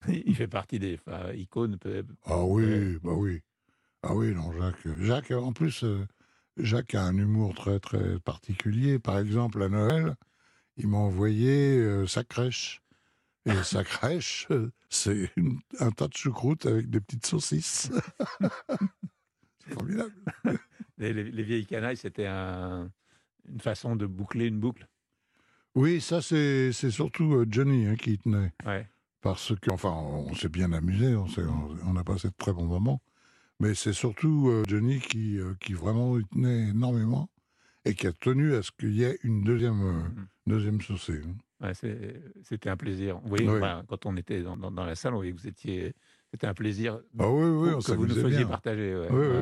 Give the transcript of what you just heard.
Il fait partie des icônes. Ah oui, bah oui. Ah oui, non, Jacques, en plus, Jacques a un humour très, très particulier. Par exemple, à Noël, il m'a envoyé sa crèche. Et sa crèche, c'est un tas de choucroute avec des petites saucisses. C'est formidable. Les vieilles canailles, c'était une façon de boucler une boucle. Oui, ça, c'est surtout Johnny hein, qui y tenait. Ouais. Parce que, enfin, on s'est bien amusé, on a passé de très bons moments. Mais c'est surtout Johnny qui vraiment y tenait énormément et qui a tenu à ce qu'il y ait une Mhm. deuxième saucée. Hein. Ouais, c'était un plaisir. Oui, Oui. bah, quand on était dans la salle, on voyait que c'était un plaisir Ah oui, oui, on que vous nous s'amusait faisiez bien. partager. Ouais, Oui, ouais. oui.